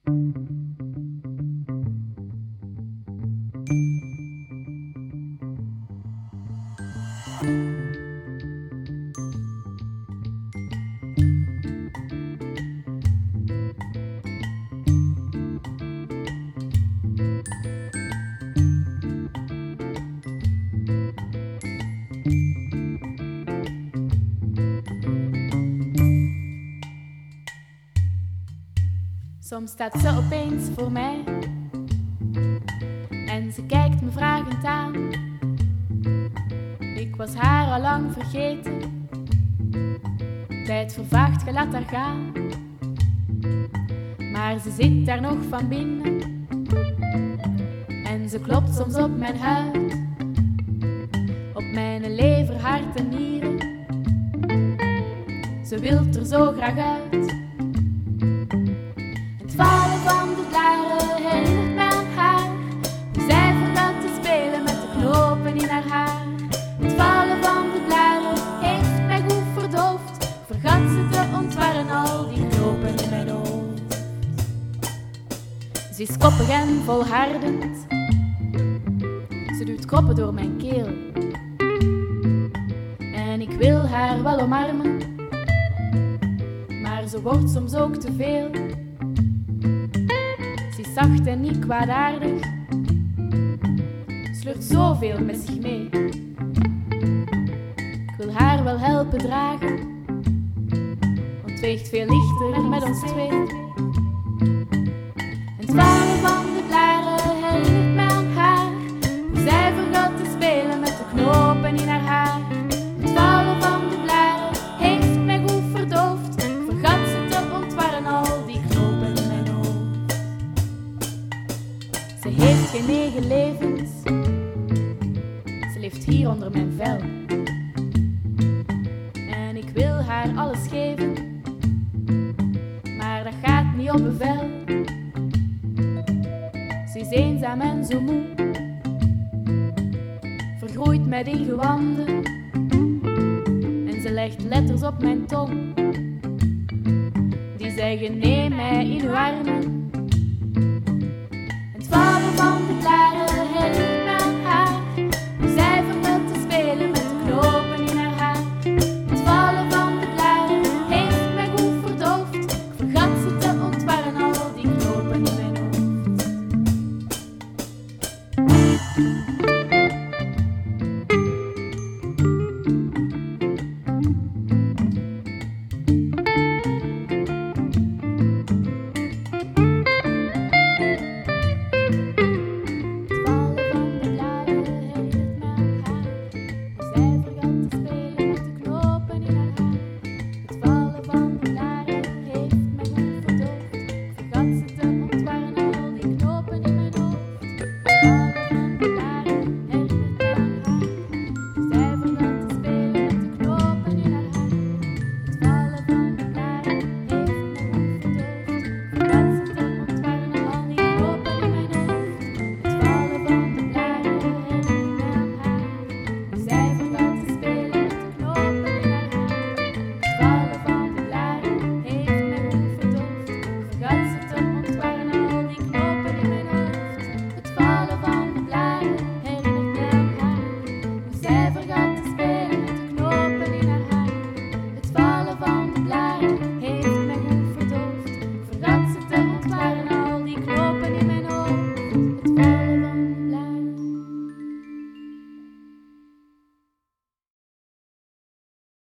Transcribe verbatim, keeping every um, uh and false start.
Soms staat ze opeens voor mij en ze kijkt me vragend aan. Ik was haar al lang vergeten, tijd vervaagt, ge laat haar gaan. Maar ze zit daar nog van binnen en ze klopt soms op mijn huid, op mijn lever, hart en nieren. Ze wilt er zo graag uit. Vallen van de blaren herinnert mij aan haar, hoe zij vergat te spelen met de knopen in haar haar. Het vallen van de blaren heeft mij goed verdoofd, vergat ze te ontwarren al die knopen in mijn hoofd. Ze is koppig en volhardend, ze duwt kroppen door mijn keel. En ik wil haar wel omarmen, maar ze wordt soms ook te veel. Ze is zacht en niet kwaadaardig, sleurt zoveel met zich mee. Ik wil haar wel helpen dragen, want het weegt veel lichter met ons twee. En het vallen van de blaren herinnert mij aan haar, hoe zij vergat te spelen met de knopen in haar haar. Het vallen van de blaren heeft mij goed verdoofd, vergat ze te ontwarren al die knopen in mijn hoofd. Ze heeft geen negen levens, ze leeft hier onder mijn vel. En ik wil haar alles geven, maar dat gaat niet op bevel. Ze is eenzaam en zo moe, vergroeid met ingewanden. En ze legt letters op mijn tong, die zeggen neem mij in uw armen. En het vallen van de blaren